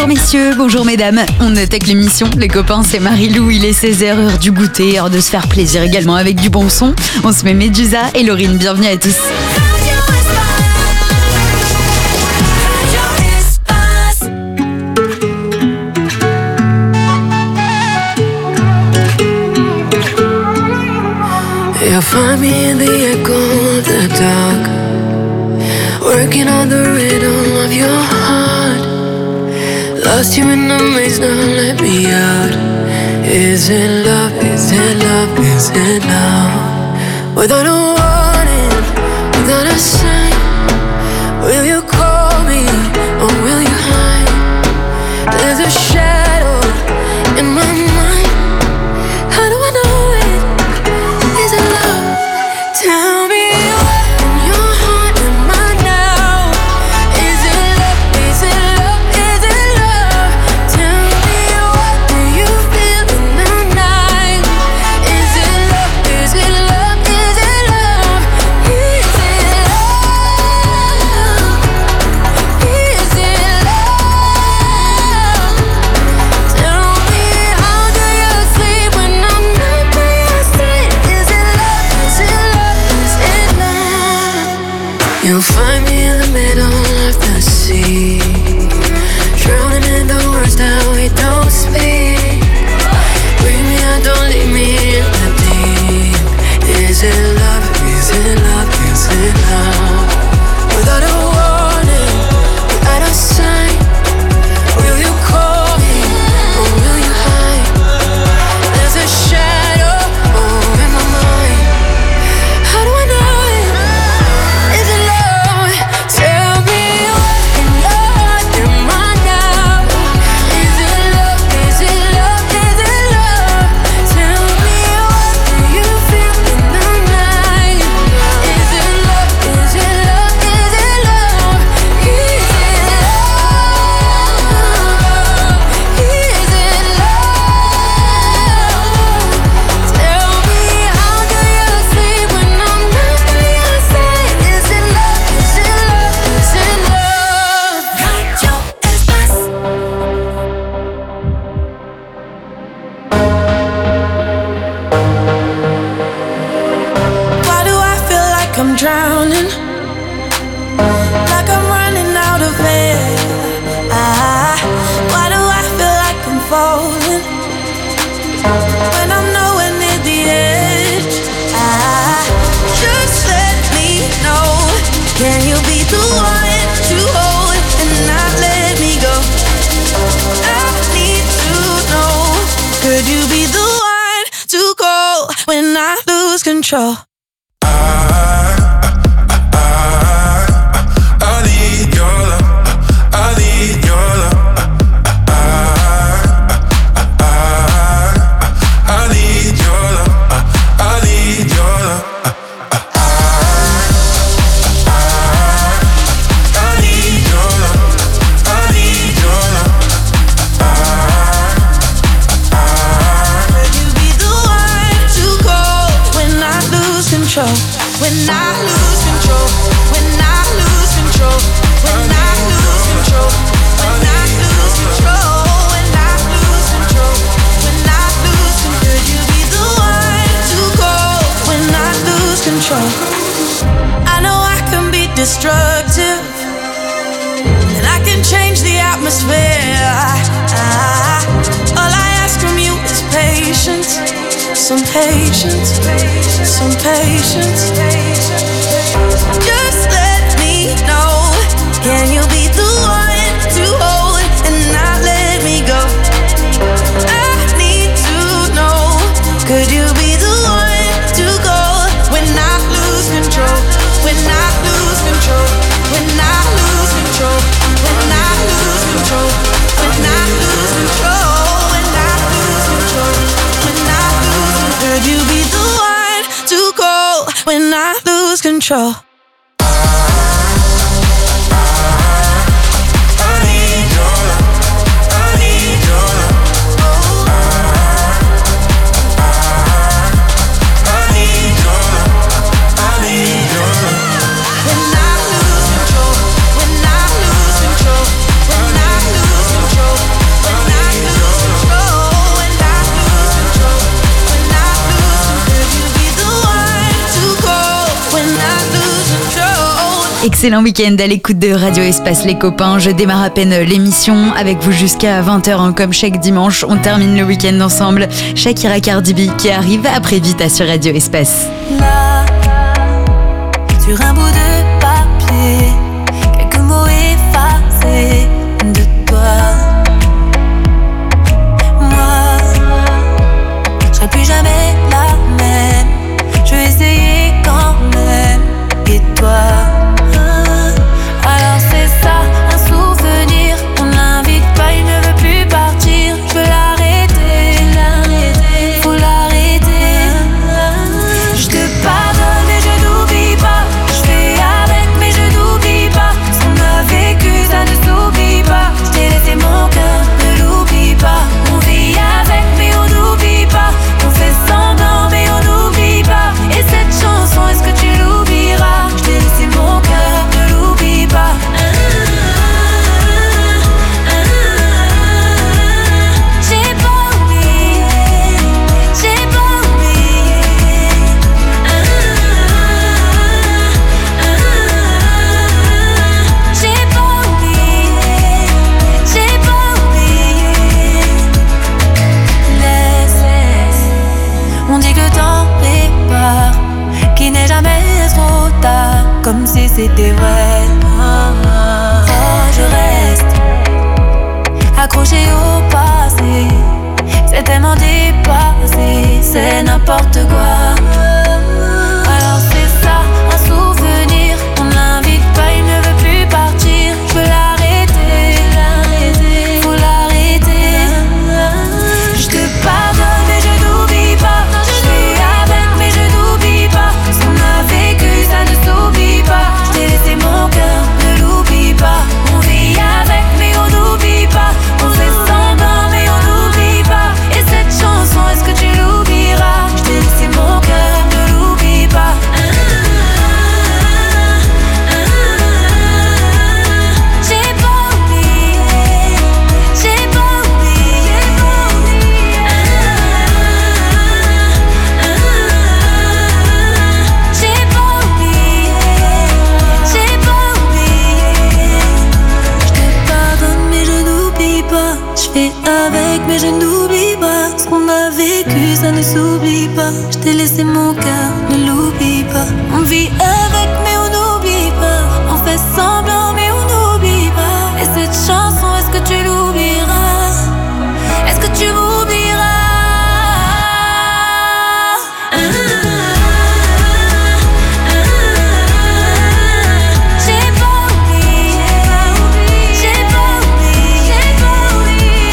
Bonjour messieurs, bonjour mesdames. On attaque l'émission. Les copains, c'est Marie-Lou, il est 16h, heure du goûter, heure de se faire plaisir également avec du bon son. On se met Medusa et Laurine, bienvenue à tous. You'll find me in the echo of the dark, working on the rhythm of your heart. Lost you in the maze, now let me out. Is it love, is it love, is it love? Without a warning, without a sign, will you call me or will you hide? There's a shadow in my mind. How do I know it? Is it love? Tell me what in your heart am I now? Is it love? Is it love? Is it love? Tell me what do you feel in the night? Is it love? Is it love? Is it love? Is it love? Is it love? Tell me how do you sleep when I'm not by your side? Is it love? Is it love? Is it love? You'll find me in the middle of the sea, drowning in the words that we don't speak. Bring me out, don't leave me in the deep. Is it love? Is it love? Is it love? Without a warning, without a sign, will you call me or will you hide? There's a shadow in my mind. How do I know it? Is it love? Tell me what in your heart am I now? Is it love? Is it love? Is it love? Tell me what do you feel in the night? Is it love? Is it love? Is it love? Is it love? Is it love? Tell me how do you sleep when I'm not by your side? Is it love? Is it love? Is it love? Radio Espace. Why do I feel like I'm drowning? Like I'm running out of air. Why do I feel like I'm falling when I'm nowhere near the edge? Just let me know. Can you be the one to hold and not let me go? I need to know. Could you be the one to call when I lose control? I need your love. I need your love. I need your love. I need your love. I need your love. I need your love. Could you be the one to call when I lose control? When I lose control. When I lose control. When I lose control. When I lose control. When I lose control. When I lose control. Could you be the one to call when I lose control? I know I can be destructive, and I can change the atmosphere. All I ask from you is patience, some patience, some patience. Just let me know. Can you be the one to hold and not let me go? I need to know. Could you be the one to go when I lose control? When I lose control. When I lose control. When I lose control. When I lose control. When I lose control. When I lose control. Could you be the one to call when I lose control? I need your love. I need your love. I need your love. I need your love. When I lose control. When I lose control. When I lose control. Excellent week-end à l'écoute de Radio Espace les copains. Je démarre à peine l'émission avec vous jusqu'à 20h comme chaque dimanche. On termine le week-end ensemble. Shakira Cardi B qui arrive après Vita sur Radio Espace. Là, sur un bout de papier, quelques mots effacés de toi. Moi, je serai plus jamais la même. Je vais essayer quand même. Et toi? Alors c'est ça, un souvenir. On l'invite pas, il ne veut plus partir. Je veux l'arrêter, faut l'arrêter. Je te pardonne et je n'oublie pas. Je fais avec mais je n'oublie pas. Ce qu'on a vécu ça ne s'oublie pas. Je t'ai laissé mon cœur, ne l'oublie pas. On vit avec mais on n'oublie pas. On fait semblant mais on n'oublie pas. Et cette chanson, est-ce que tu l'oublieras? Je t'ai laissé mon cœur, ne l'oublie pas. J'ai pas oublié, j'ai pas oublié. J'ai pas oublié, j'ai pas oublié. Laisse, on dit que le temps répare, qu'il n'est jamais trop tard, comme si c'était vrai. Oh, je reste accroché au passé, c'est tellement dépassé, c'est n'importe quoi. Alors c'est ça, un souvenir, on l'invite pas, il ne veut plus partir. Je veux l'arrêter, faut l'arrêter. Je te pardonne et je n'oublie pas. Je fais avec mais je n'oublie pas. Ce qu'on a vécu ça ne s'oublie pas. Je t'ai laissé mon cœur, ne l'oublie pas. On vit avec mais on n'oublie pas. On fait semblant mais on n'oublie pas. Et cette chanson, est-ce que tu l'oublieras? Je t'ai laissé mon cœur, ne l'oublie pas. J'ai pas oublié, j'ai pas oublié. J'ai pas oublié, j'ai pas oublié. Je te pardonne mais je n'oublie pas. Je fais avec mais je n'oublie pas. Ce qu'on a vécu ça ne s'oublie pas. Je t'ai laissé mon cœur, ne l'oublie pas. On vit avec mais on n'oublie pas. On fait semblant mais on n'oublie pas. Et cette chanson, est-ce que tu l'oublieras? Est-ce que tu m'oublieras? J'ai pas oublié, j'ai pas oublié, j'ai pas oublié.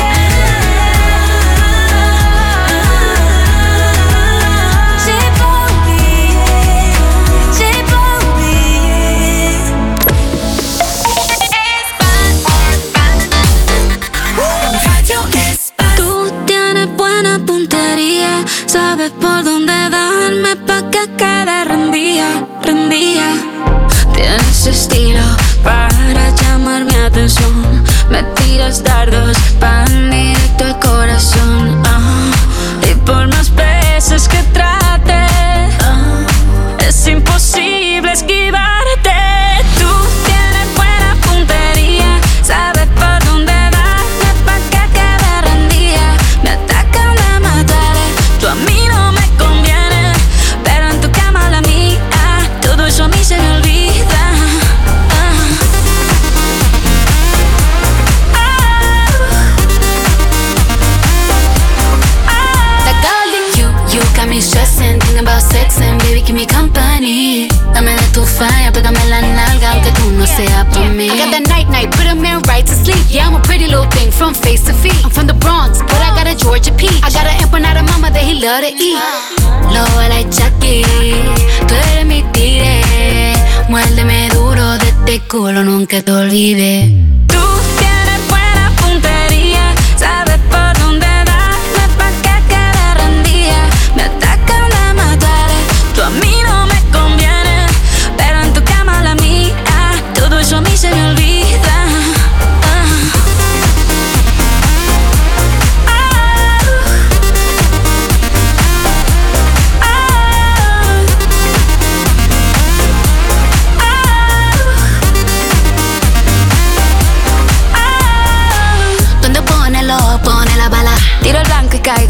J'ai pas oublié, j'ai pas oublié. Tú tienes buena puntería, sabes por dónde darme pa' que quede rendida, rendida. Tienes estilo para llamar mi atención. Me tiras dardos pan directo al corazón. Y por más veces que trate, es imposible esquivarte. Tú tienes buena puntería, sabes por dónde darme pa' que quede rendida. Me atacan de mataré, tú a mí no me conviene, pero en tu cama la mía, todo eso a mí se me olvida. That girl in you got me stressing, thinking about sex and baby give me company. Dame de tu falla, pégame la nalga aunque tú no seas pa' mí. I got that night, put a man right to sleep. Yeah, I'm a pretty little thing from face to feet. I'm from the Bronx, but I got a Georgia peach. I got an empanada mama that he love to eat. Lobo like Chucky, tú eres mi tigre. Muérdeme duro de este culo, nunca te olvides. Tú tienes buena puntería, sabes por dónde darme pa' que quede rendida. Me atacan de mataré, tú a mí no me conviene, pero en tu cama la mía, todo eso a mí se me olvida.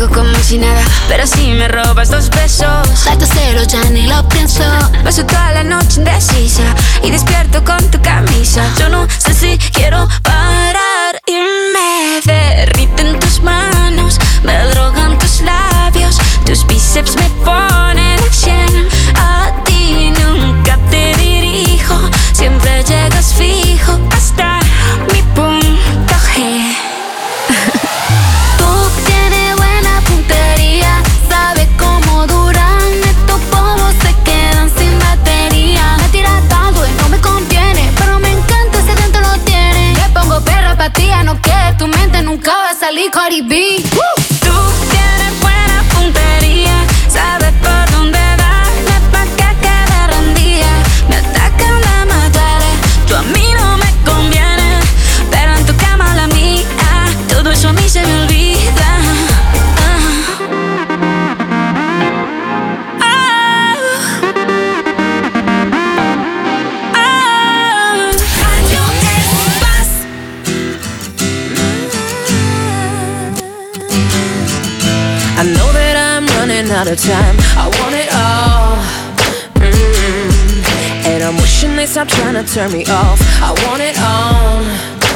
hago como si nada, pero si me robas 2 besos, salto cero, ya ni lo pienso. Paso toda la noche indecisa y despierto con tu camisa. Yo no sé si quiero parar y me derriten tus manos, me drogan tus labios, tus bíceps me ponen a 100. A ti nunca te dirijo, siempre llegas fijo hasta mi punto G. Tú tienes buena puntería, sabes cómo duran estos bobos, se quedan sin batería. Me tiras tanto y no me conviene, pero me encanta ese dentro lo tiene. Me pongo perra pa' ti, no que tu mente nunca va a salir Cardi B. Tú tienes buena puntería, sabes por dónde darle pa' que quede rendida. Me atacan la madre, tú a mí no me conviene, pero en tu cama la mía, todo eso a mí se me olvida. I know that I'm running out of time, I want it all. And I'm wishing they stop trying to turn me off, I want it all.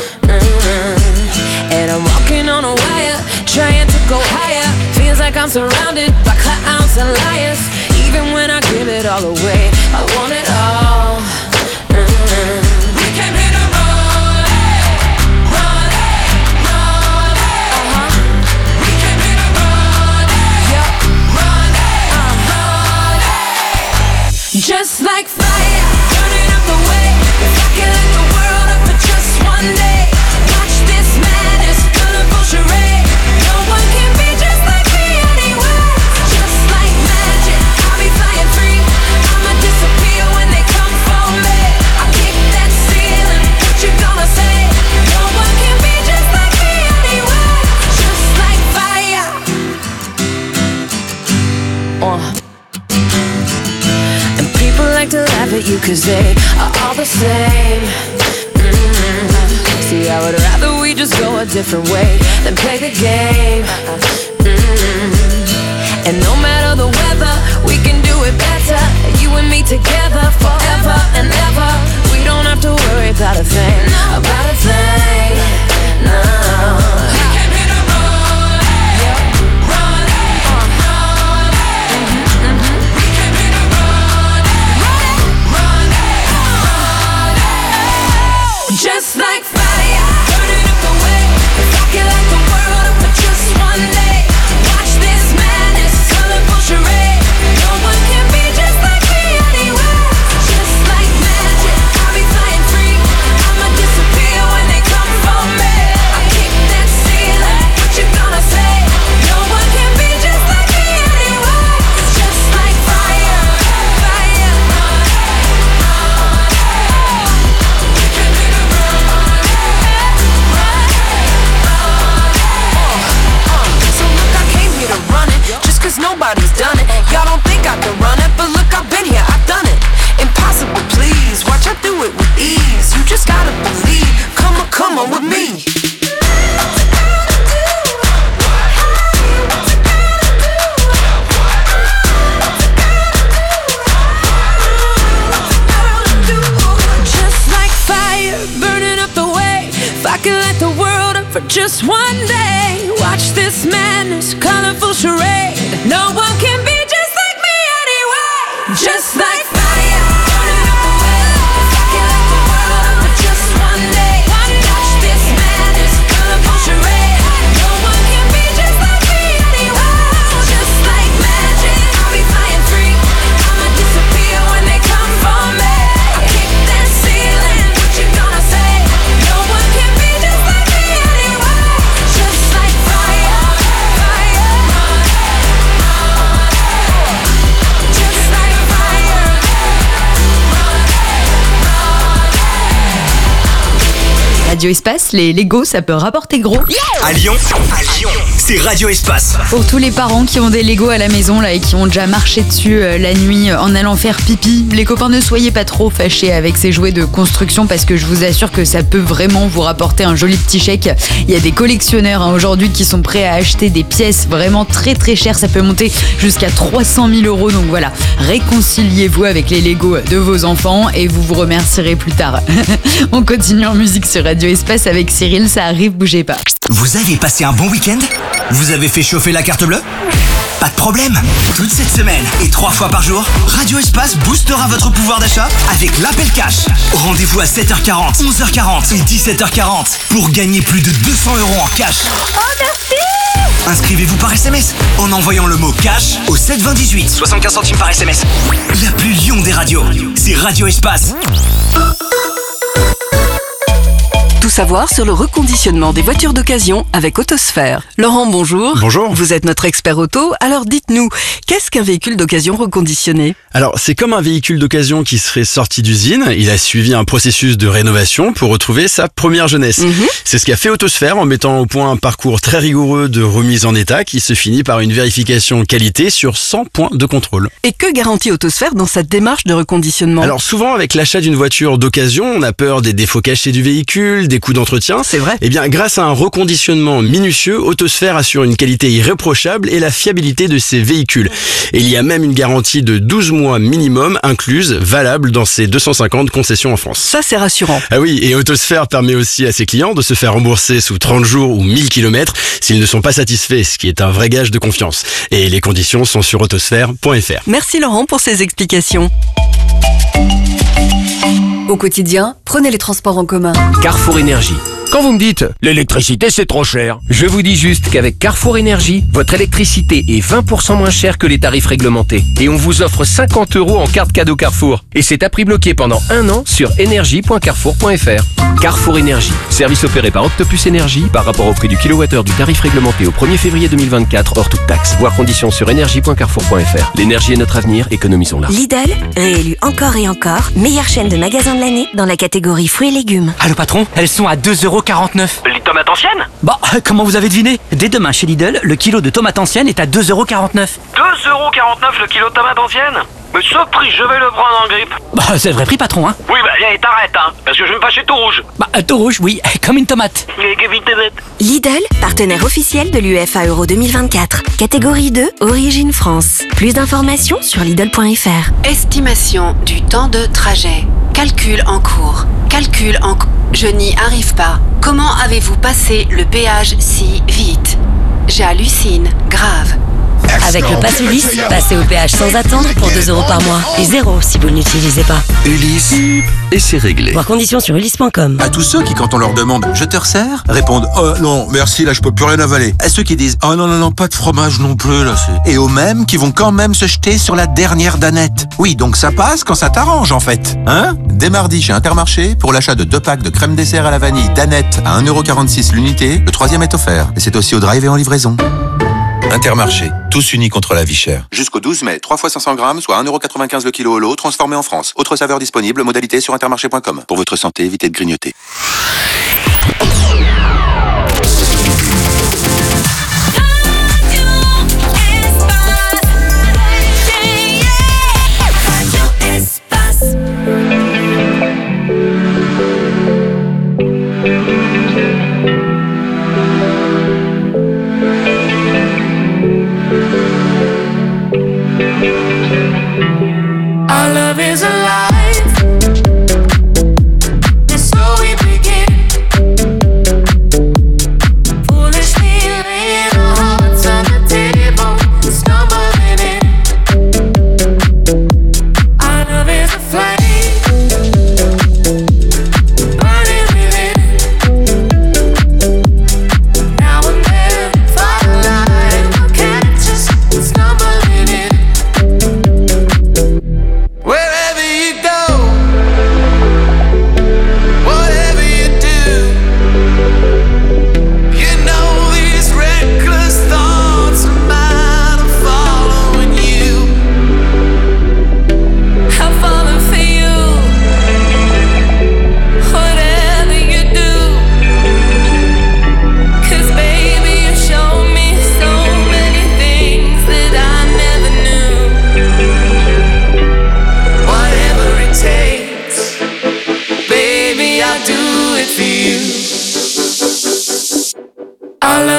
And I'm walking on a wire, trying to go higher. Feels like I'm surrounded by clowns and liars. Even when I give it all away, I want it all. We came here to run it, run it, run it. We came here to run it, yep, run it, run it. Just like fire, burning up the way. If I can light the world up for just one day, watch this madness, colorful charade. No one can be just like me anyway. Just like magic, I'll be flying free. I'ma disappear when they come for me. I kick that ceiling, what you gonna say? No one can be just like me anyway. Just like fire. And people like to laugh at you 'cause they are all the same. See, I would rather we just go a different way than play the game. And no matter the weather, we can do it better. You and me together forever and ever. We don't have to worry about a thing, about a thing, no. We came here to run it, yep, run it, run it. We came here to run it, run it, run it. Just like fire, burning up the way. If I can light the world up for just one day, watch this madness, colorful charade. No one can be just like me anyway. Just like magic, I'll be flying free. I'ma disappear when they come for me. I kick that ceiling, what you gonna say? No one can be just like me anyway. Just like fire, fire. We came here to run it. So look, I came here to run it, just 'cause nobody's done it. Y'all don't think I can run it, but look, I've been here, I've done it. Impossible, please, watch I do it with ease. You just gotta believe, come on with me. Just like fire, burning up the way. If I can light the world up for just one day, watch this madness, colorful charade. No one can be just like me anyway. Just like fire, burning up the way. If I can light the world up for just one day, watch this madness, colorful charade. No one can be just like me anyway. Just like magic, I'll be flying free. I'ma disappear when they come for me. I kick that ceiling, what you gonna say? No one can be just like me anyway. Just like fire, fire. Just like fire. Radio Espace, les Lego, ça peut rapporter gros. À Lyon, c'est Radio Espace. Pour tous les parents qui ont des Lego à la maison là et qui ont déjà marché dessus la nuit en allant faire pipi, les copains, ne soyez pas trop fâchés avec ces jouets de construction parce que je vous assure que ça peut vraiment vous rapporter un joli petit chèque. Il y a des collectionneurs aujourd'hui qui sont prêts à acheter des pièces vraiment très très chères. Ça peut monter jusqu'à 300 000 €. Donc voilà, réconciliez-vous avec les Lego de vos enfants et vous remercierez plus tard. On continue en musique sur Radio Espace avec Cyril, ça arrive, bougez pas. Vous avez passé un bon week-end ? Vous avez fait chauffer la carte bleue ? Pas de problème. Toute cette semaine et 3 fois par jour, Radio Espace boostera votre pouvoir d'achat avec l'appel cash. Rendez-vous à 7h40, 11h40 et 17h40 pour gagner plus de 200 € en cash. Oh, merci! Inscrivez-vous par SMS en envoyant le mot cash au 72018, 75 centimes par SMS. La plus Lyon des radios, c'est Radio Espace. Tout savoir sur le reconditionnement des voitures d'occasion avec Autosphère. Laurent, bonjour. Bonjour. Vous êtes notre expert auto, alors dites-nous, qu'est-ce qu'un véhicule d'occasion reconditionné ? Alors, c'est comme un véhicule d'occasion qui serait sorti d'usine. Il a suivi un processus de rénovation pour retrouver sa première jeunesse. C'est ce qu'a fait Autosphère en mettant au point un parcours très rigoureux de remise en état qui se finit par une vérification qualité sur 100 points de contrôle. Et que garantit Autosphère dans sa démarche de reconditionnement ? Alors souvent, avec l'achat d'une voiture d'occasion, on a peur des défauts cachés du véhicule, des coûts d'entretien. C'est vrai. Eh bien, grâce à un reconditionnement minutieux, Autosphère assure une qualité irréprochable et la fiabilité de ses véhicules. Et il y a même une garantie de 12 mois minimum incluse, valable dans ses 250 concessions en France. Ça, c'est rassurant. Ah oui, et Autosphère permet aussi à ses clients de se faire rembourser sous 30 jours ou 1000 km s'ils ne sont pas satisfaits, ce qui est un vrai gage de confiance. Et les conditions sont sur autosphère.fr. Merci Laurent pour ces explications. Au quotidien, prenez les transports en commun. Carrefour Énergie. Quand vous me dites « l'électricité c'est trop cher », je vous dis juste qu'avec Carrefour Énergie, votre électricité est 20% moins chère que les tarifs réglementés. Et on vous offre 50 € en carte cadeau Carrefour. Et c'est à prix bloqué pendant 1 an sur énergie.carrefour.fr. Carrefour Énergie. Service opéré par Octopus Énergie par rapport au prix du kilowattheure du tarif réglementé au 1er février 2024 hors toute taxe. Voir conditions sur énergie.carrefour.fr. L'énergie est notre avenir, économisons-la. Lidl, réélu encore et encore, meilleure chaîne de magasins de l'année dans la catégorie fruits et légumes. Allô patron, elles sont à 2,49 €. Les tomates anciennes ? Bah, comment vous avez deviné ? Dès demain chez Lidl, le kilo de tomates anciennes est à 2,49 €. 2,49 € le kilo de tomates anciennes ? Mais ce prix, je vais le prendre en grippe. Bah, c'est le vrai prix patron, hein. Oui, bah viens et t'arrêtes, hein, parce que je vais me fâcher tout rouge. Bah, tout rouge, oui, comme une tomate. Lidl, partenaire officiel de l'UEFA Euro 2024. Catégorie 2, Origine France. Plus d'informations sur Lidl.fr. Estimation du temps de trajet. Calcul en cours. Je n'y arrive pas. Comment avez-vous passé le péage si vite ? J'hallucine, grave. Avec le Pass Ulysse, passez au péage sans attendre pour 2 € par mois et 0 si vous ne l'utilisez pas. Ulysse, et c'est réglé. Voir conditions sur ulysse.com. À tous ceux qui, quand on leur demande « Je te resserre ?», répondent « Oh non, merci, là je peux plus rien avaler ». À ceux qui disent « Oh non, pas de fromage non plus, là c'est... » Et aux mêmes qui vont quand même se jeter sur la dernière danette. Oui, donc ça passe quand ça t'arrange en fait. Hein ? Dès mardi chez Intermarché, pour l'achat de 2 packs de crème dessert à la vanille danette à 1,46 € l'unité, le 3e est offert. Et c'est aussi au drive et en livraison. Intermarché, tous unis contre la vie chère. Jusqu'au 12 mai, 3 fois 500 grammes, soit 1,95 € le kilo au lot, transformé en France. Autre saveur disponible, modalité sur intermarché.com. Pour votre santé, évitez de grignoter. Our love is alive, and so we begin.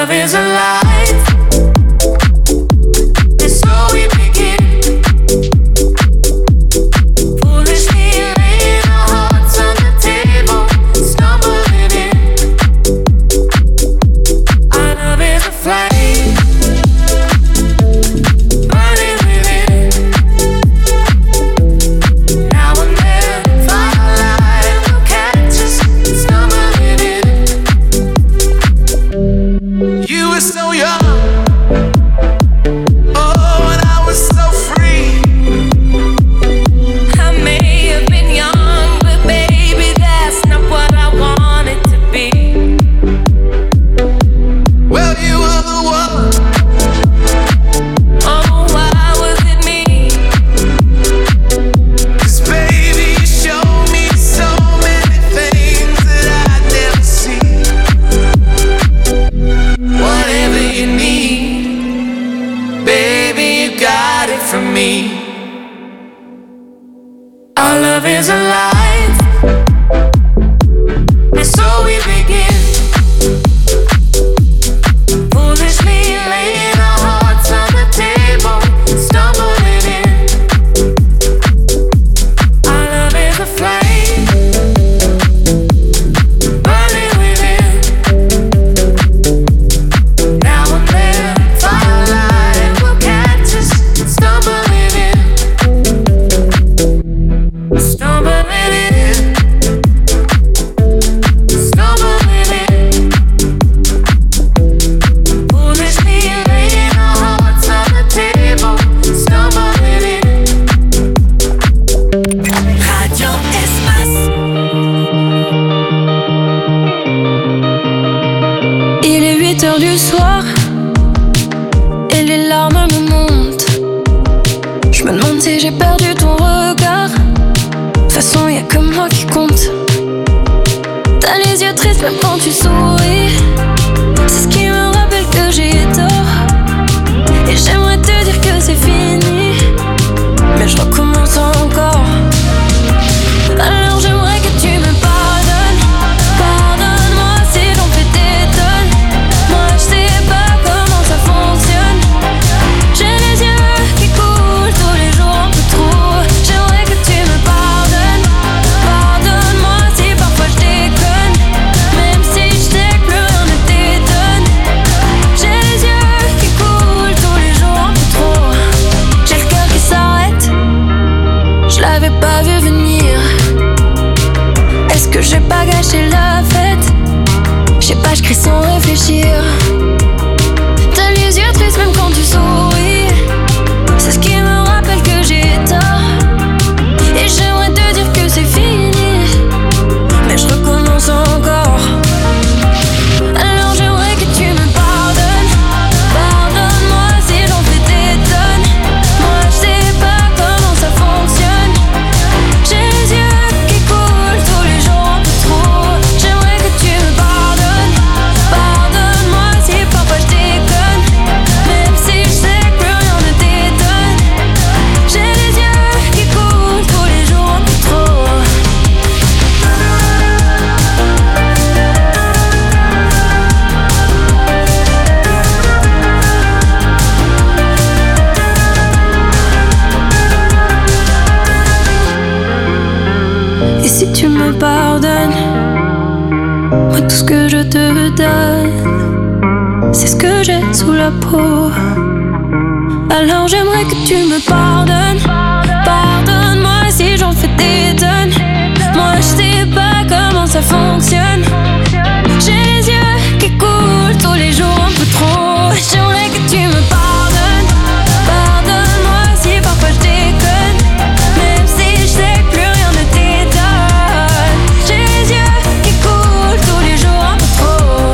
love is alive. And so we begin. Foolishly laying our hearts on the table, stumbling in. Our love is a flame, burning within. Now and then, firelight will catch us, stumbling in. You were so young, oh, and I was so free. I may have been young, but baby, that's not what I wanted to be. Well, you were the one. Oh, why was it me? 'Cause baby, you showed me so many things that I'd never see. Whatever you need, baby, you got it from me. Our love is alive, and so we begin. Foolishly laying our hearts on the table, stumbling in. Our love is a flame, burning within. Now and then, firelight will catch us, stumbling in. Stumbling in. Stumbling in. Foolishly laying our hearts on the table, stumbling in. Radio Espace. Il est 8h du soir et les larmes me montent. Je me demande si j'ai perdu ton regard. De toute façon, y'a que moi qui compte. T'as les yeux tristes même quand tu souris. C'est ce qui me rappelle que j'ai tort. Et j'aimerais te dire que c'est fini, mais je recommence encore. Alors j'aimerais que tu me pardonnes. Pardonne-moi si j'en fais des tonnes. Moi je sais pas comment ça fonctionne. J'ai les yeux qui coulent tous les jours un peu trop. J'aimerais que tu me pardonnes. Pardonne-moi si parfois je déconne, même si je sais que plus rien ne t'étonne. J'ai les yeux qui coulent tous les jours un peu trop. J'ai le cœur qui s'arrête, je l'avais pas vu venir. Est-ce que j'ai pas gâché la fête? Je sais pas, je crie sans réfléchir. T'as les yeux tristes même quand tu souris. C'est ce qui me rappelle que j'ai tort. Et j'aimerais te dire que c'est fini, mais je recommence encore. Alors j'aimerais que tu me pardonnes. Pardonne-moi si j'en fais des tonnes. Moi je sais pas comment ça fonctionne. J'ai les yeux qui coulent tous les jours un peu trop. J'aimerais que tu me pardonnes. Pardonne-moi si parfois je déconne, même si je sais que plus rien ne t'étonne. J'ai les yeux qui coulent tous les jours un peu trop. Et si tu me pardonnes, moi tout ce que je te donne, c'est ce que j'ai sous la peau. Alors j'aimerais que tu me pardonnes. Pardonne-moi si j'en fais des tonnes. Moi je sais pas comment ça fonctionne. J'ai les yeux qui coulent tous les jours un peu trop. J'aimerais que tu me pardonnes. Pardonne-moi si parfois je déconne, même si je sais que plus rien ne t'étonne. J'ai les yeux qui coulent tous les jours un peu trop.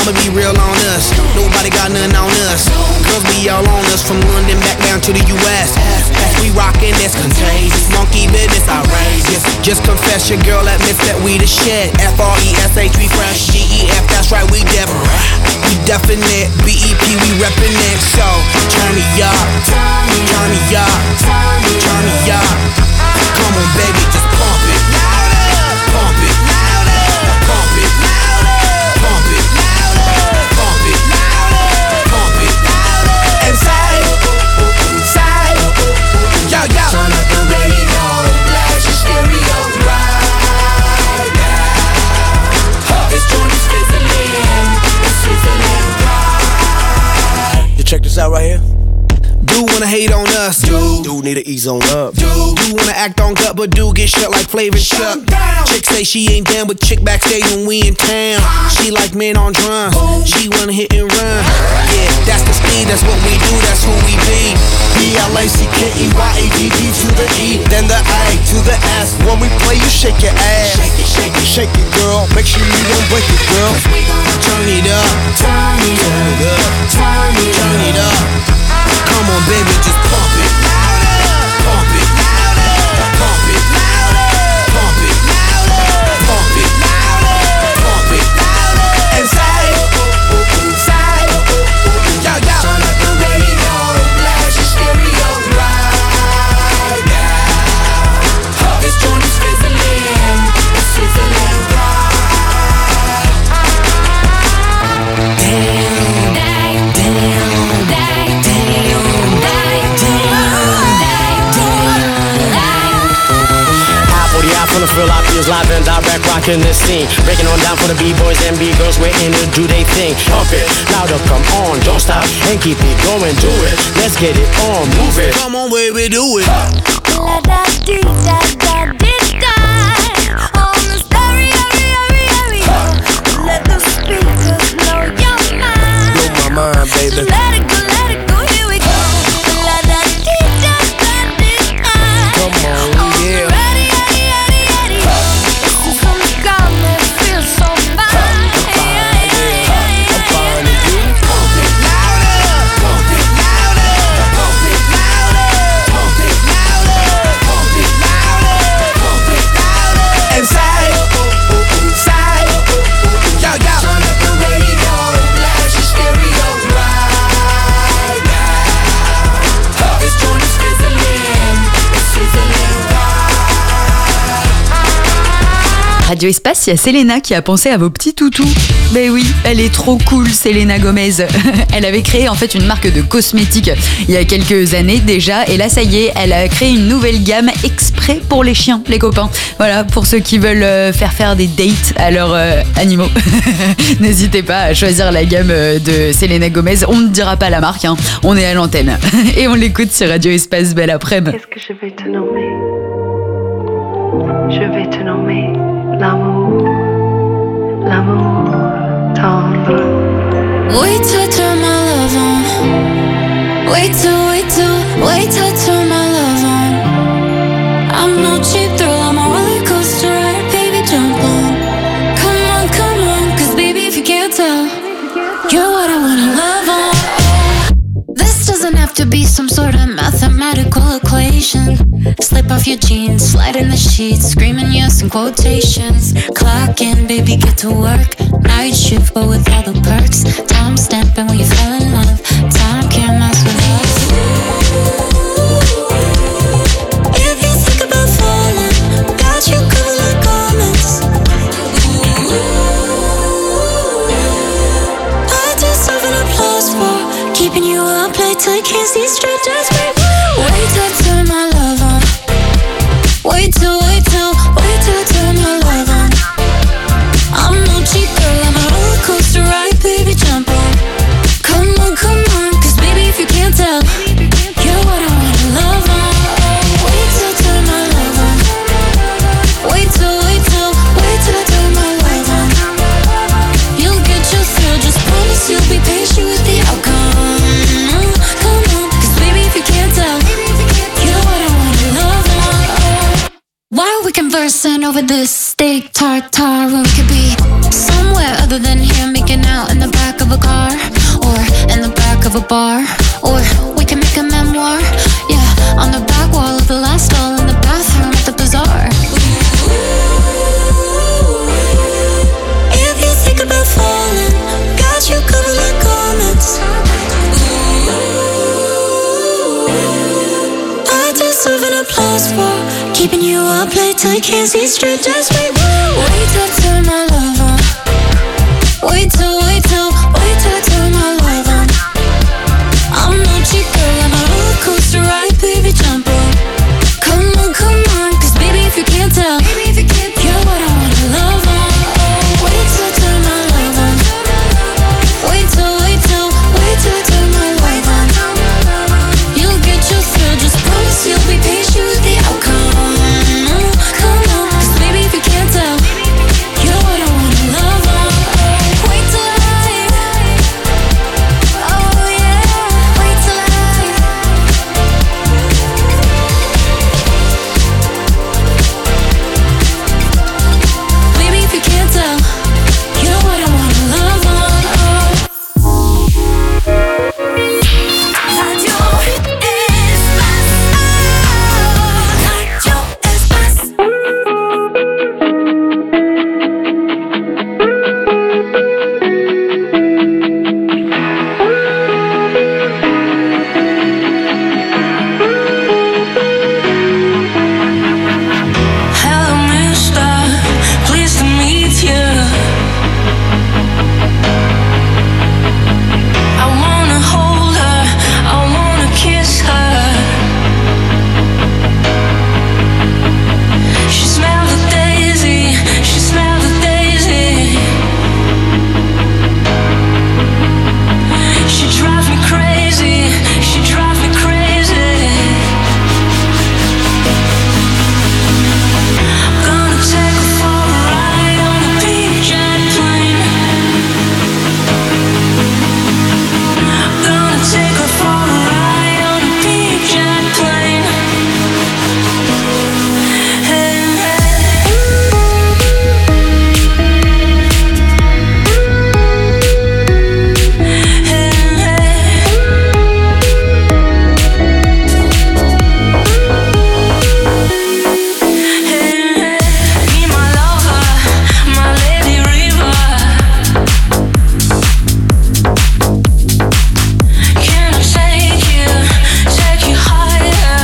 I'ma be real on us. Nobody got nothing on us. Girls be all on us from London back down to the US. We rockin' this contagious, monkey business outrageous. Just confess your girl admits that we the shit. F-R-E-S-H, we fresh. G-E-F, that's right, we different. We definite. B-E-P, we reppin' it. So turn me up, turn me up, turn me up. Come on, baby, just pump it. Pump it. Pump it. Pump it. Pump it. Pump it. And say, yo, yo. Turn up the radio, blast your stereo right now. This joint is fizzling, it's fizzling right. You check this out right here. Do wanna hate on us, do need to ease on up, do wanna act on gut, but do get shut like Flavor Chuck. Chick say she ain't down with chick backstage when we in town. She like men on drums, she wanna hit and run. Yeah, that's the speed, that's what we do, that's who we be. B-L-A-C-K-E-Y-A-D-D to the E, then the A to the S. When we play, you shake your ass. Shake it, girl. Make sure you don't break it, girl. Turn it up, turn it up, turn it up. Come on, baby, just pump it. Pump it. Pump it. Pump it. Pump it. Pump it. And say, yo, yo. Turn up the radio, blast your stereo right now. This joint is fizzling, it's fizzling right. Damn. Feel I feels live and direct, rocking this scene. Breaking on down for the B-boys and B-girls, we're in it, do they thing. Pump it, louder, come on, don't stop, and keep it going, do it. Let's get it on, move it. Come on, baby, do it. On the stereo, let the speakers blow your mind. Blow my mind, baby. Let it go, here we go. Let that DJ stand it high. Come on, yeah. Radio Espace, il y a Selena qui a pensé à vos petits toutous. Ben oui, elle est trop cool, Selena Gomez. Elle avait créé en fait une marque de cosmétiques il y a quelques années déjà, et là ça y est, elle a créé une nouvelle gamme exprès pour les chiens, les copains. Voilà, pour ceux qui veulent faire des dates à leurs animaux. N'hésitez pas à choisir la gamme de Selena Gomez. On ne dira pas la marque, hein. On est à l'antenne. Et on l'écoute sur Radio Espace. Belle après-midi. Qu'est-ce que je vais te nommer? Je vais te nommer l'amour, l'amour tendre. Wait till I turn my love on. Wait till I turn my love on. I'm no cheap thrill, I'm a roller coaster ride, baby, jump on. Come on, cause baby, if you can't tell, you're what I wanna love on. This doesn't have to be some sort of mathematical equation. Slip off your jeans, slide in the sheets, screaming yes in quotations. Clock in, baby, get to work. Night shift, but with all the perks. Time stamping when you fell in love. Time can't mess with us. If you think about falling, got you covered like garments. I deserve an applause for keeping you up late till you can't see straight. Just wait till I turn my love on. Wait till I turn my love on. I'm no cheap girl, I'm a roller coaster ride, baby, jump on. Come on, cause baby, if you can't tell, you're what I wanna love on. Wait till I turn my love on. Wait till I turn my love on. You'll get your thrill, just promise you'll be patient with the outcome. Come on, cause baby, if you can't tell, you're what I wanna love on. Why are we conversing over this steak tartare when we could be Somewhere other than here, making out in the back of a car, or in the back of a bar, or we can make a memoir. Yeah, on the back wall of the last stall in the bathroom at the bazaar. If you think about falling, got you covered like garments. I deserve an applause for keeping you up late till you can't see straight. Just wait, wait till I turn my love on. Wait till I turn my love on. I'm no cheap girl, I'm a roller coaster ride, baby, jump on. Come on, cause baby if you can't tell, you're what I wanna love on. Oh, wait till I turn my love on. Wait till I turn my love on. You'll get your thrill, just promise you'll be patient with the outcome. Come on, cause baby if you can't tell, you're what I wanna love on. Oh, wait till oh yeah, wait till baby if you can't tell, you're what I wanna love on. Radio Hello, mister, pleased to meet you. I wanna hold her, I wanna kiss her. She smelled the daisy, she smelled the daisy. She drives me crazy, she drives me crazy. Gonna take her for a ride on a big jet plane. Gonna take her for a ride on a big jet plane. Hey, be my lover, my lady river. Can I take you higher?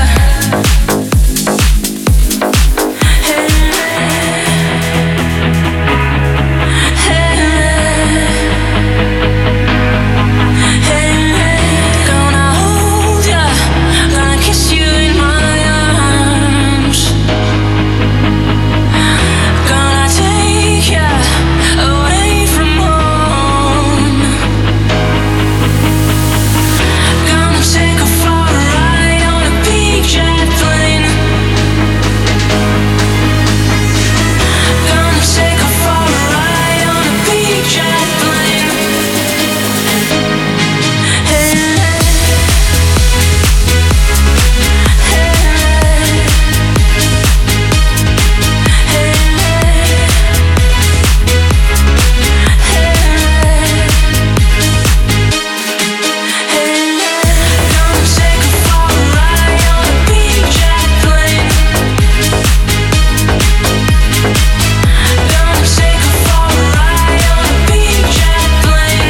Gonna hold ya, gonna kiss you in my arms. Gonna take ya away from home. Gonna take her for a ride on a big jet plane. Gonna take her for a ride on a big jet plane. Gonna take her for a ride on a big jet plane. Gonna take her for a ride on a big jet plane.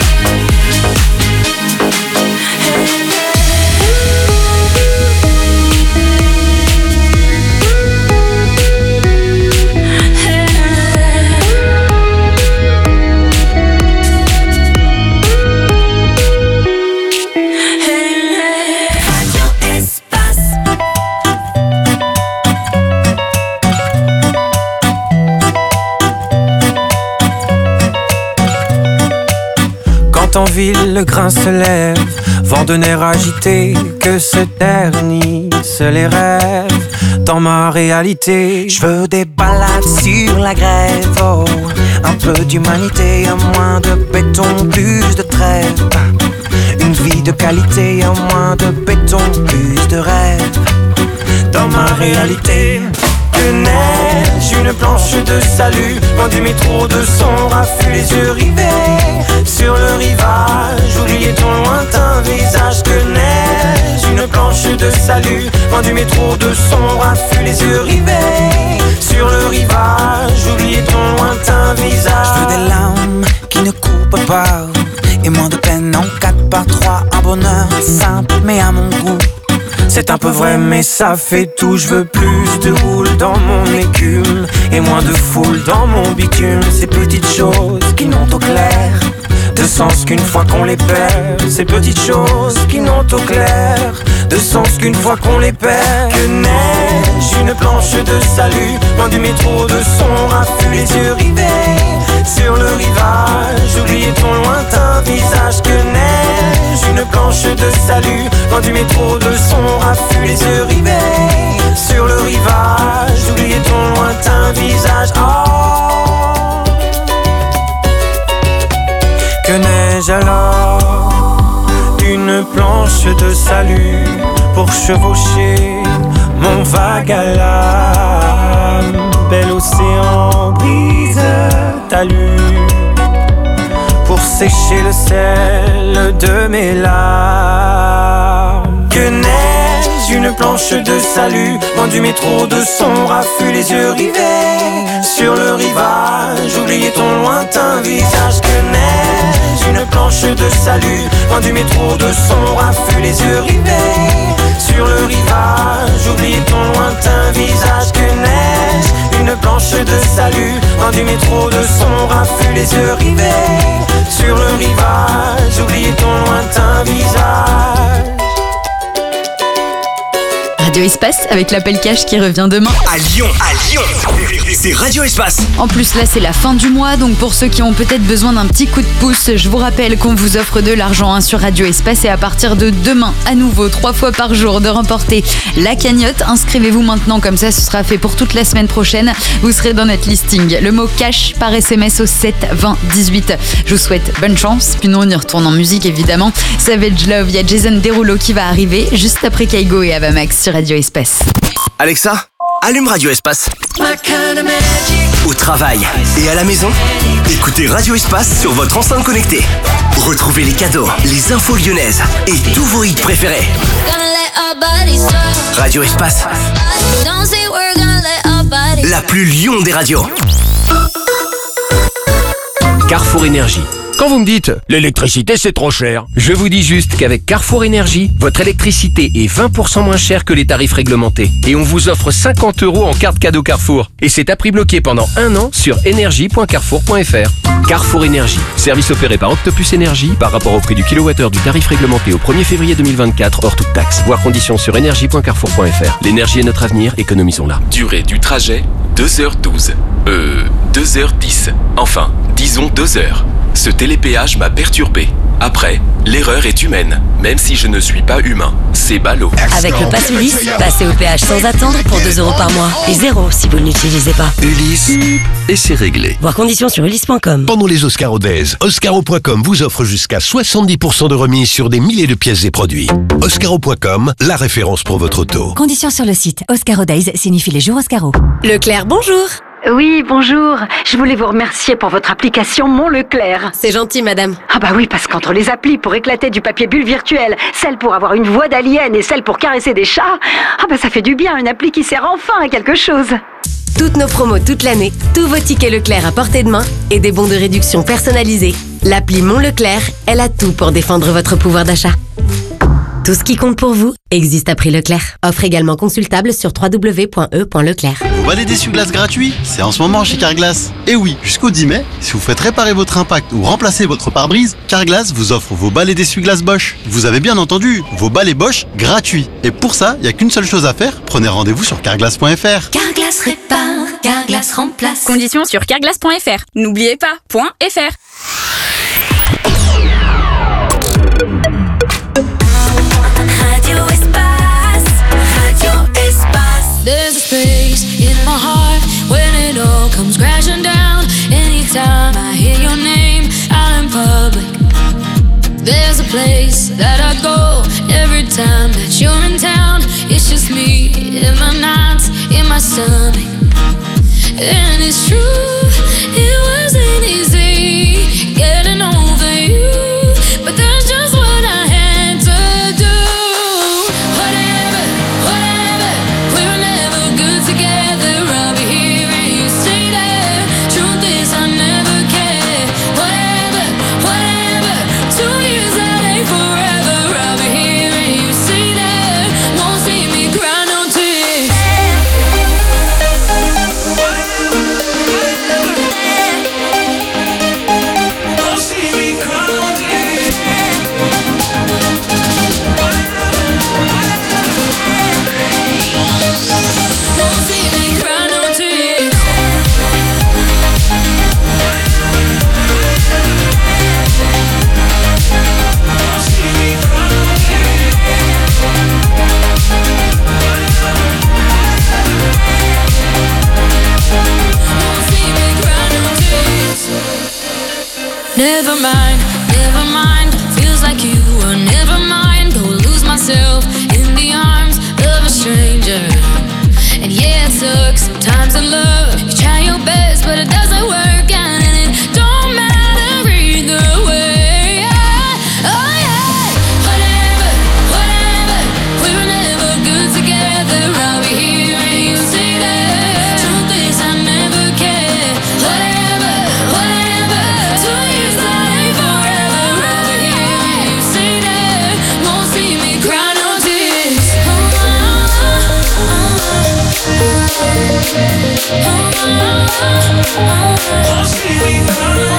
Quand en ville le grain se lève, vent de nerfs agité, que se ternissent les rêves. Dans ma réalité, je veux des balades sur la grève, oh, un peu d'humanité, un moins de béton, plus de trêve. Une vie de qualité, un moins de béton, plus de rêve. Dans ma réalité, que neige, une planche de salut. Loin du métro de son raffut, les yeux rivés sur le rivage. Oubliez ton lointain visage que neige, une planche de salut. Loin du métro de son raffut, les yeux rivés sur le rivage. Oubliez ton lointain visage. Je veux des larmes qui ne coupent pas et moins de peine en 4x3. Un bonheur simple mais à mon goût. C'est un peu vrai mais ça fait tout. Je veux plus de houle dans mon écume et moins de foule dans mon bitume. Ces petites choses qui n'ont au clair de sens qu'une fois qu'on les perd. Ces petites choses qui n'ont au clair de sens qu'une fois qu'on les perd. Que neige, une planche de salut. Loin du métro de son raffut, les yeux rivés sur le rivage. Oubliez ton lointain visage. Que neige, une planche de salut. Loin du métro de son raffut, les yeux rivés sur le rivage. Oubliez ton lointain visage. Oh. Que neige alors, une planche de salut pour chevaucher mon vague à l'âme. Bel océan brise talus pour sécher le sel de mes larmes. Que neige, une planche de salut. Loin du métro de son raffut, les yeux rivés sur le rivage. Oubliez ton lointain visage. Que neige, une planche de salut. Loin du métro de son raffut, les yeux rivés sur le rivage. Oubliez ton lointain visage. Que neige, une planche de salut. Loin du métro de son raffut, les yeux rivés sur le rivage. Oubliez ton lointain visage. Radio Espace avec l'appel cash qui revient demain. À Lyon, c'est Radio Espace. En plus là c'est la fin du mois, donc pour ceux qui ont peut-être besoin d'un petit coup de pouce, je vous rappelle qu'on vous offre de l'argent sur Radio Espace et à partir de demain, à nouveau 3 fois par jour de remporter la cagnotte. Inscrivez-vous maintenant, comme ça ce sera fait pour toute la semaine prochaine. Vous serez dans notre listing. Le mot cash par SMS au 7 20 18. Je vous souhaite bonne chance. Puis nous on y retourne en musique évidemment. Savage Love, il y a Jason Derulo qui va arriver juste après Kaigo et Avamax sur Radio Espace. Alexa, allume Radio Espace. Au travail et à la maison, écoutez Radio Espace sur votre enceinte connectée. Retrouvez les cadeaux, les infos lyonnaises et tous vos hits préférés. Radio Espace, la plus Lyon des radios. Carrefour Énergie. Quand vous me dites « l'électricité c'est trop cher », je vous dis juste qu'avec Carrefour Énergie, votre électricité est 20% moins chère que les tarifs réglementés. Et on vous offre 50 € en carte cadeau Carrefour. Et c'est à prix bloqué pendant 1 an sur énergie.carrefour.fr. Carrefour Énergie, service opéré par Octopus Énergie par rapport au prix du kilowattheure du tarif réglementé au 1er février 2024 hors toute taxe. Voir conditions sur énergie.carrefour.fr. L'énergie est notre avenir, économisons-la. Durée du trajet, 2h12. 2h10. Enfin, disons 2 heures. Ce télépéage m'a perturbé. Après, l'erreur est humaine, même si je ne suis pas humain. C'est ballot. Avec le pass Ulysse, passez au péage sans attendre pour 2 € par mois. Et 0 si vous ne l'utilisez pas. Ulysse, et c'est réglé. Voir conditions sur ulysse.com. Pendant les Oscaro Days, Oscaro.com vous offre jusqu'à 70% de remise sur des milliers de pièces et produits. Oscaro.com, la référence pour votre auto. Conditions sur le site. Oscaro Days signifie les jours Oscaro. Leclerc, bonjour. Oui, bonjour. Je voulais vous remercier pour votre application Mon Leclerc. C'est gentil, madame. Ah bah oui, parce qu'entre les applis pour éclater du papier bulle virtuel, celle pour avoir une voix d'alien et celle pour caresser des chats, ah bah ça fait du bien, une appli qui sert enfin à quelque chose. Toutes nos promos toute l'année, tous vos tickets Leclerc à portée de main et des bons de réduction personnalisés. L'appli Mon Leclerc, elle a tout pour défendre votre pouvoir d'achat. Tout ce qui compte pour vous existe à prix Leclerc. Offre également consultable sur www.e.leclerc. Vous balai d'essuie-glace gratuit, c'est en ce moment chez Carglass. Et oui, jusqu'au 10 mai, si vous faites réparer votre impact ou remplacer votre pare-brise, Carglass vous offre vos balais d'essuie-glace Bosch. Vous avez bien entendu, vos balais Bosch gratuits. Et pour ça, il n'y a qu'une seule chose à faire, prenez rendez-vous sur carglass.fr. Carglass répare, Carglass remplace. Conditions sur carglass.fr. N'oubliez pas, .fr. There's a space in my heart when it all comes crashing down. Anytime I hear your name out in public, there's a place that I go every time that you're in town. It's just me in my nights, in my my stomach. And it's true, it wasn't easy getting over you, but that's just what I had to do. Whatever, we were never good together. I'll be here and you stay there. Truth is I never cared. Whatever, 2 years that ain't forever. I'll be here and you stay there. Won't see me cry no tears. Never mind, feels like you were never mind. Go lose myself in the arms of a stranger. And yeah, it sucks sometimes in love. You try your best, but it doesn't work out, and it don't matter either way. Oh yeah, whatever, we were never good together. I'll be here and you stay there. Truth is I never cared. Whatever, 2 years that ain't forever. I'll be here and you stay there. Won't see me cry no tears. Won't see me cry no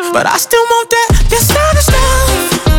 but I still want that. Your savage love.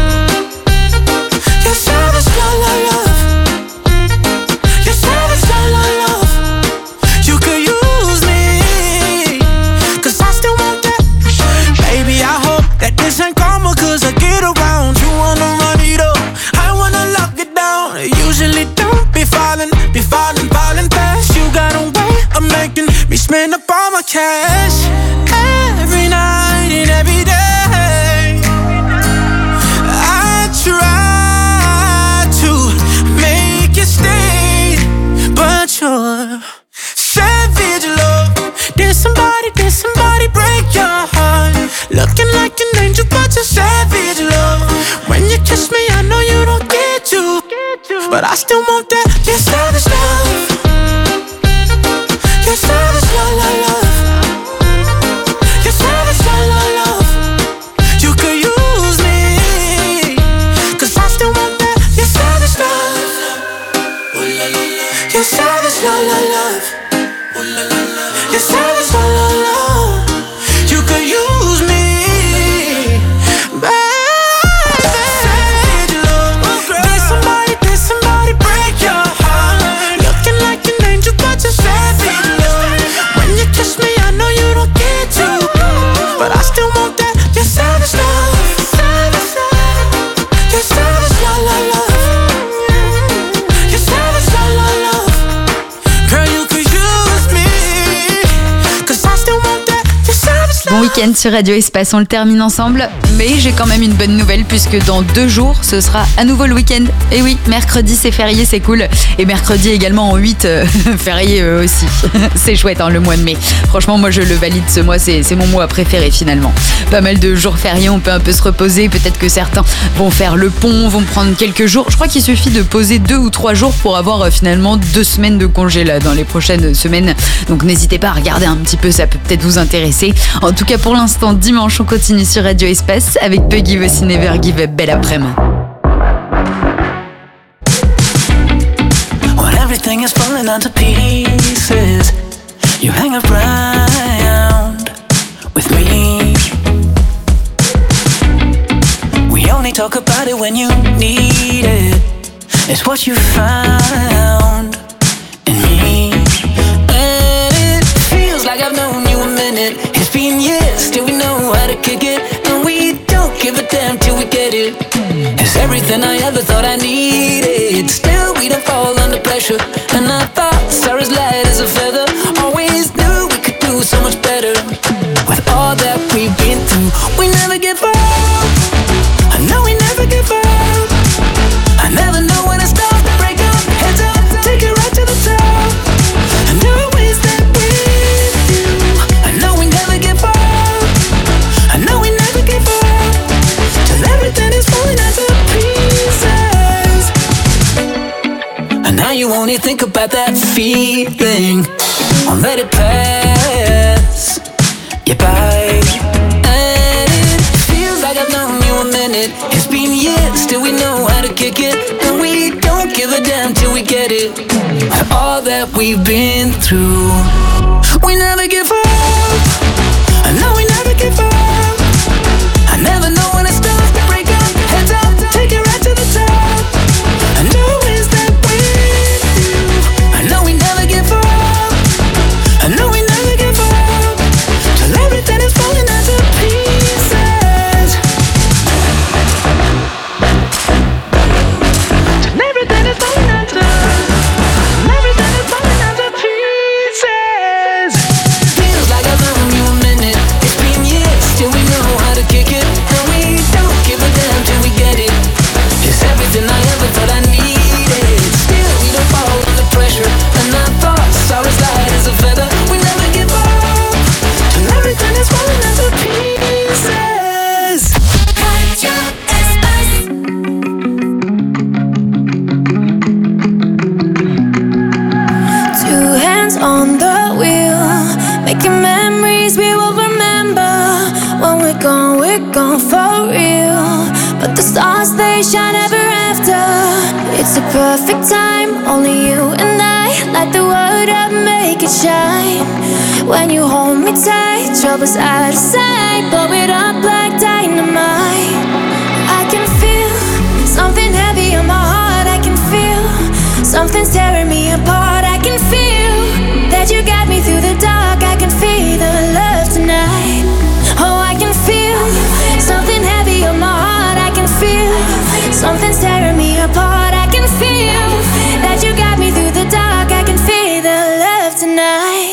Your savage love, love, love. Your savage love, love, love. You could use me, 'cause I still want that. Baby, I hope that this ain't karma, 'cause I get around. You wanna run it up, I wanna lock it down. Usually don't be falling fast. You got a way of making me spend up all my cash. Every night and every day I try to make you stay, but you're savage love. Did somebody break your heart? Looking like an angel, but you're savage love. When you kiss me, I know you don't get to, but I still want that. Your savage love. Your savage love, love, love. Your savage love, love, love. You could use me, 'cause I still want that. Your savage love. Your savage love, love, love. Your savage love, love, love. You could use me, baby. Savage love. Did somebody break your heart? Looking like an angel, but you're savage love. When you kiss me, I know you don't get to, but I still want that. Your savage love. Your savage love, love, love. Your savage love, love, love. Girl, you could use me, 'cause I still want that. Your savage love. Bon week-end sur Radio Espace, on le termine ensemble. Mais j'ai quand même une bonne nouvelle puisque dans 2 jours, ce sera à nouveau le week-end. Et oui, mercredi c'est férié, c'est cool. Et mercredi également en 8, férié aussi. C'est chouette le mois de mai. Franchement, moi je le valide ce mois, c'est mon mois préféré finalement. Pas mal de jours fériés, on peut un peu se reposer. Peut-être que certains vont faire le pont, vont prendre quelques jours. Je crois qu'il suffit de poser 2 ou 3 jours pour avoir finalement 2 semaines de congé là dans les prochaines semaines. Donc n'hésitez pas à regarder un petit peu, ça peut peut-être vous intéresser. En tout cas pour l'instant, dimanche, on continue sur Radio Espace avec Peggy Voici Never Give Up. Belle après-midi. When everything is falling into pieces, you hang around with me. We only talk about it when you need it. It's what you found in me. And it feels like I've known you a minute. It's been years, still we know how to kick it. And we don't give a damn till we get it. It's everything I ever thought I needed. Still we don't fall under pressure. And I thought Sarah's light as a feather. Always knew we could do so much better. With all that we've been through, we never give up. I know we never give up. I never know when it starts to break up. Heads up, take it right to the top. And always that with you. I know we never give up. I know we never give up. Till everything is falling into pieces. And now you only think about that feeling. Won't let it pass you by. And it feels like I've known you a minute. It's been years, still we know how to kick it. And we don't give a damn till we get it. All that we've been through, we never give up. I know we never give up. I never know when it starts to break up. Heads up, take it right to the top. I know it's that with you. I know we never give up. I know we never give up. Till everything is falling into pieces. Till everything is falling into. Everything is falling into pieces. Feels like I've known you a minute. It's been years, still we know how to kick it. And we don't give a damn till we get it. It's everything I ever thought I needed. Still we don't fall under pressure. And I thought Sarah's light as a feather. We never give up. Till everything is falling into pieces. Radio Espace. Two hands on the wheel, making memories we will remember. When we're gone for real. But the stars, they shine ever after. It's a perfect time, only you and I. Light the world up, make it shine. When you hold me tight, trouble's out of sight. Blow it up like that you got me through the dark. I can feel the love tonight. Oh, I can feel something heavy on my heart. I can feel something's tearing me apart. I can feel that you got me through the dark. I can feel the love tonight.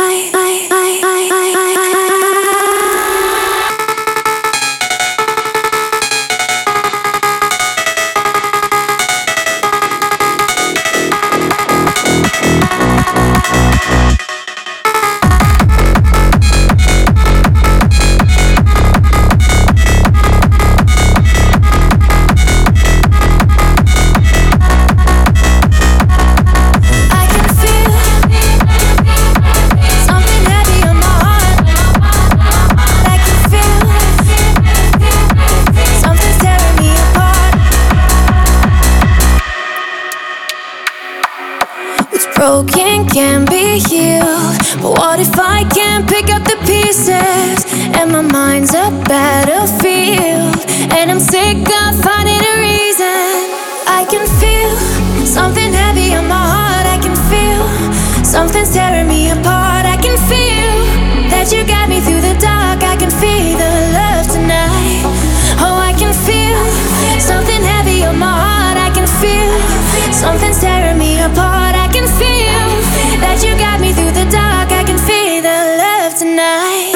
Broken can be healed, but what if I can't pick up the pieces? And my mind's a battlefield, and I'm sick of finding a reason. I can feel something heavy on my heart. I can feel something's tearing me apart. I can feel that you got me through the dark. I can feel the love tonight. Oh, I can feel something heavy on my heart. I can feel something's tearing me apart. I can feel that you got me through the dark. I can feel the love tonight.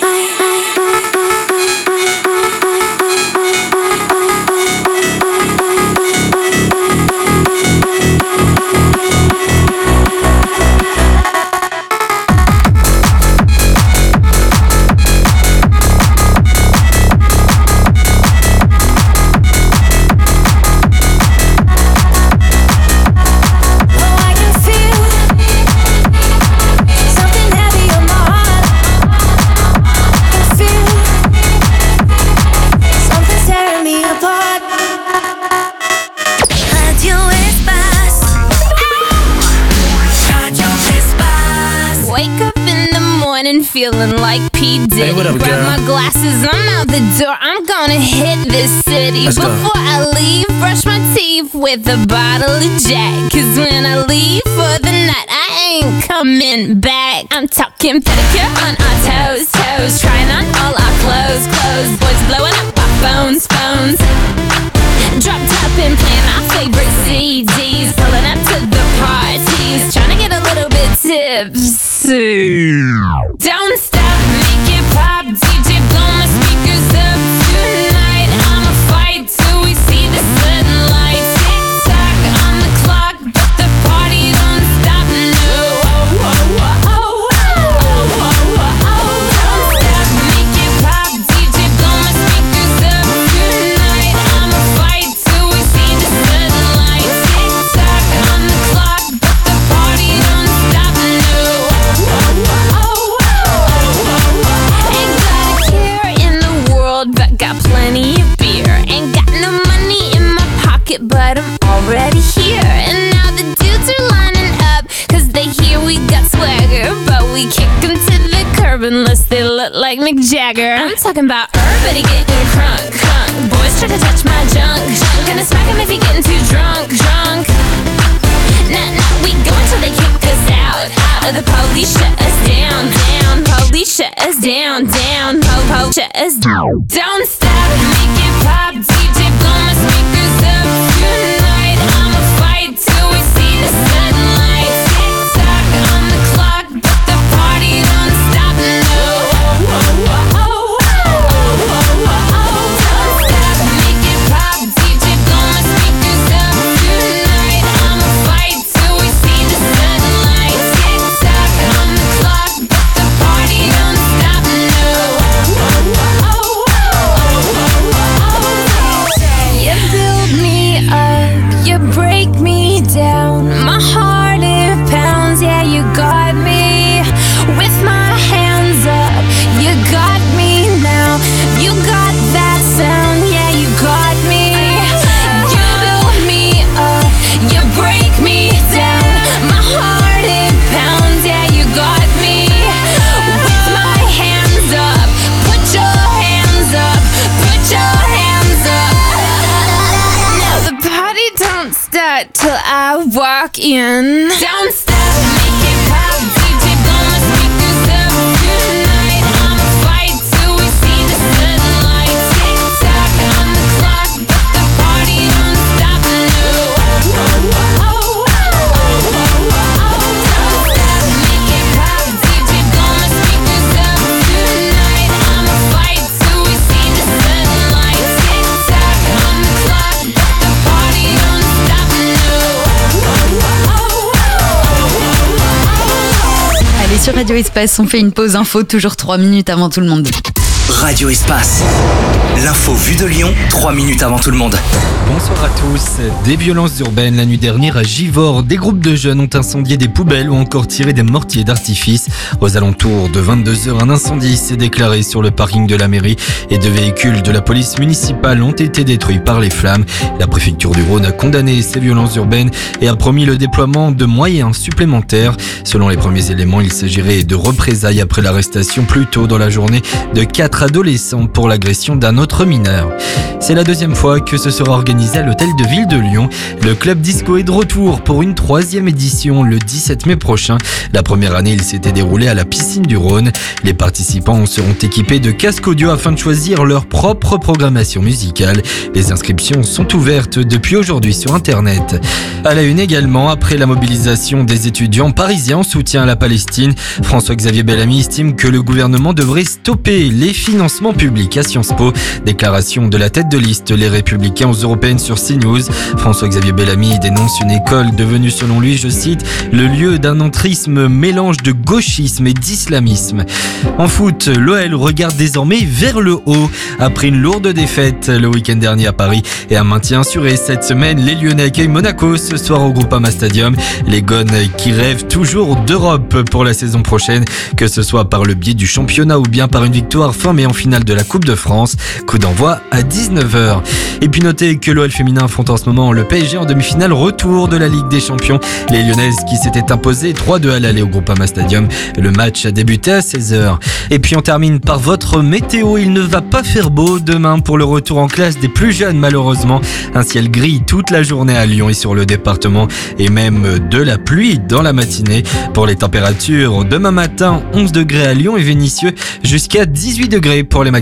Feeling like P. Diddy. Hey, what up, grab girl? my glasses, I'm out the door. I'm gonna hit this city. Let's go. Before I leave, brush my teeth with a bottle of Jack. Cause when I leave for the night, I ain't coming back. I'm talking pedicure on our toes, toes. Trying on all our clothes, clothes. Boys blowing up our phones, phones. Drop top and playing our favorite CDs. Pulling up to the parties, trying to get a little bit tipsy. Don't stop, make it pop. DJ, blow my speakers up tonight. I'ma fight till we see the sunlight. Tick-tock on the clock, but the party don't stop, no. Don't stop, make it pop. DJ, blow my speakers up tonight. I'ma fight till we see the sunlight. Tick-tock on the clock, but the party don't stop, no. Ain't got a care in the world, but got plenty of beer. Ain't got no money in my pocket, but I'm already here. And now the dudes are lining up, cause they hear we got swagger. But we kick them to the curb unless they look like Mick Jagger. I'm talking about everybody getting crunk, crunk. Boys try to touch my junk, junk. Gonna smack him if he getting too drunk, drunk. Nah, we go until they kick us out. The police shut us down, down. Police shut us down, down. Po shut us down. Don't stop, make it pop. DJ, blow my speakers up tonight. I'ma fight till we see the sunlight. Tick-tock on the clock, but the party don't stop, no. Don't stop, make it pop. DJ, blow my speakers up tonight. I'ma fight till we see the sunlight. Tick-tock on the clock, but the party don't stop, no. You build me up, you break me down. My heart it pounds, yeah, you got me. With my hands up, you got me now. You got that sound, yeah, you got me. You build me up, you break me down. My heart it pounds, yeah, you got me. With my hands up, put your hands up, put your hands up. Now the party don't start till I walk in. Don't stop, make it pop. DJ, sur Radio Espace. On fait une pause info, toujours 3 minutes avant tout le monde. Radio Espace. L'info vue de Lyon, 3 minutes avant tout le monde. Bonsoir à tous. Des violences urbaines la nuit dernière à Givors. Des groupes de jeunes ont incendié des poubelles ou encore tiré des mortiers d'artifice. Aux alentours de 22h, un incendie s'est déclaré sur le parking de la mairie et 2 véhicules de la police municipale ont été détruits par les flammes. La préfecture du Rhône a condamné ces violences urbaines et a promis le déploiement de moyens supplémentaires. Selon les premiers éléments, il s'agirait de représailles après l'arrestation plus tôt dans la journée de 4 adolescents pour l'agression d'un autre mineur. C'est la 2e fois que ce sera organisé à l'hôtel de ville de Lyon. Le club disco est de retour pour une 3e édition le 17 mai prochain. La première année, il s'était déroulé à la piscine du Rhône. Les participants seront équipés de casques audio afin de choisir leur propre programmation musicale. Les inscriptions sont ouvertes depuis aujourd'hui sur Internet. À la une également, après la mobilisation des étudiants parisiens en soutien à la Palestine, François-Xavier Bellamy estime que le gouvernement devrait stopper les financements publics à Sciences Po. Déclaration de la tête de liste Les Républicains aux Européennes sur CNews. François-Xavier Bellamy dénonce une école devenue selon lui, je cite, le lieu d'un entrisme mélange de gauchisme et d'islamisme. En foot, l'OL regarde désormais vers le haut. Après une lourde défaite le week-end dernier à Paris et un maintien assuré cette semaine, les Lyonnais accueillent Monaco ce soir au Groupama Stadium. Les Gones qui rêvent toujours d'Europe pour la saison prochaine, que ce soit par le biais du championnat ou bien par une victoire fin mai en finale de la Coupe de France. Coup d'envoi à 19h. Et puis notez que l'OL féminin affronte en ce moment le PSG en demi-finale retour de la Ligue des Champions. Les Lyonnaises qui s'étaient imposées 3-2 à l'aller au Groupama Stadium. Le match a débuté à 16h. Et puis on termine par votre météo. Il ne va pas faire beau demain pour le retour en classe des plus jeunes malheureusement. Un ciel gris toute la journée à Lyon et sur le département et même de la pluie dans la matinée. Pour les températures, demain matin 11 degrés à Lyon et Vénissieux jusqu'à 18 degrés pour les